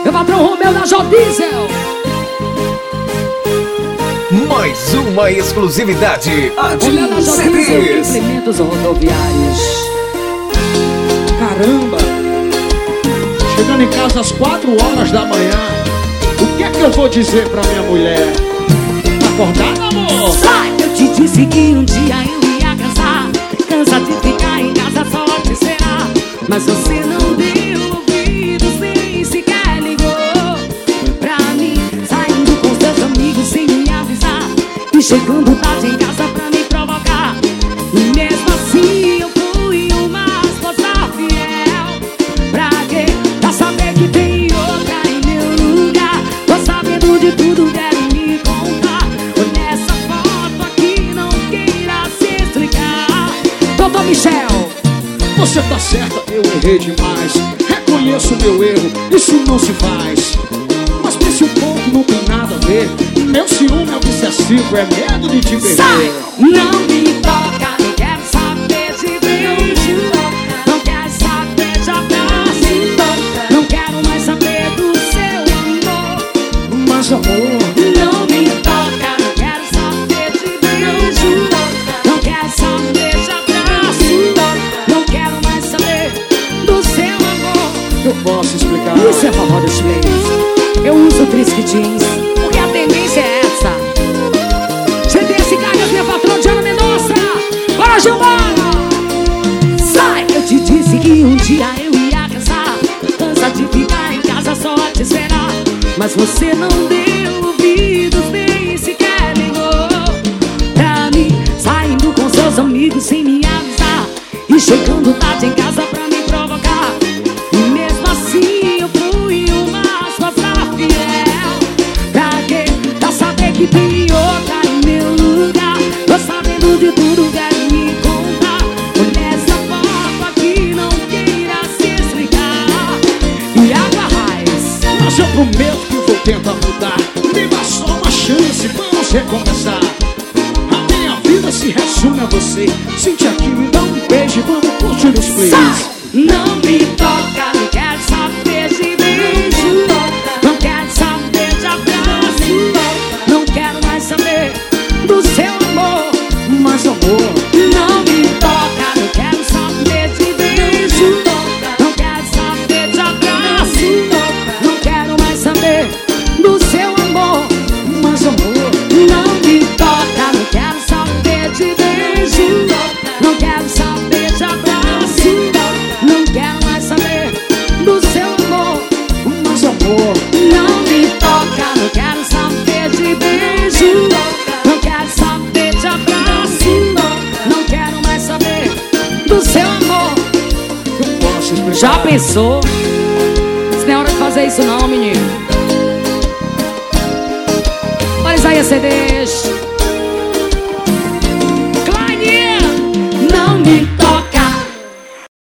Meu patrão Romeu da J Diesel. Mais uma exclusividade. Romeu da J Diesel, implementos rodoviários. Caramba! Chegando em casa às 4 horas da manhã, o que é que eu vou dizer pra minha mulher? Acordada, amor? Sai! Eu te disse que um dia eu ia cansar. Cansa de ficar em casa só te esperar. Mas você não deu ouvidos, nem sequer ligou pra mim. Saindo com seus amigos sem me avisar. E chegando tarde em casa pra me provocar. E mesmo assim eu fui uma esposa fiel. Pra quê? Pra saber que tem outra em meu lugar. Tô sabendo de tudo, quero me contar. Olha essa foto aqui, não queira se explicar. Doutor Michel, Você tá certa, eu errei demais. Reconheço meu erro, isso não se faz. Mas pense um pouco, não tem nada a ver. Meu ciúme é obsessivo, é medo de te perder. sai! Não me toca, não quero saber de beijo. Não quero saber de abraço. Não quero mais saber do seu amor. Mas amor, Não me toca, não quero saber de beijo. Não quero saber de abraço. Não quero mais saber do seu amor. eu posso explicar. Isso é forró dos players. Eu uso Trisque Jeans, porque a tendência é essa. GTS Cargas, minha patroa Diana Mendonça. Bora, Gilmara! Sai! Eu te disse que um dia eu ia casar. Cansa de ficar em casa só a te esperar. Mas você não deu ouvidos, nem sequer ligou pra mim. Saindo com seus amigos sem me avisar. E chegando tarde em casa pra me provocar. E mesmo assim eu fui uma esposa fiel. Pra quê? Pra saber que tem outra em meu lugar. Tô sabendo de tudo, quero me contar. Olha essa foto aqui, não queira se explicar. E água raiz. Mas eu prometo que vou tentar mudar. Me dá só uma chance, vamos recomeçar. A minha vida se resume a você. Sente aqui, me dá um beijo e vamos curtir os plays. Sai! Não me toca, não quero saber de beijo. Não quero saber de abraço. Não quero mais saber do seu amor. Mas amor, Não me toca, não quero saber de beijo. Não quero saber de abraço. Não quero mais saber do seu amor. mas amor, Não me toca, não quero saber de beijo. Não quero saber de abraço. Não quero mais saber do seu amor. mas amor, Não me toca, não quero saber de beijo. Não quero saber de abraço. Não quero mais saber do seu amor. eu posso explicar. Já pensou? Isso não é hora de fazer isso não, menino. Olha isso aí, CDs.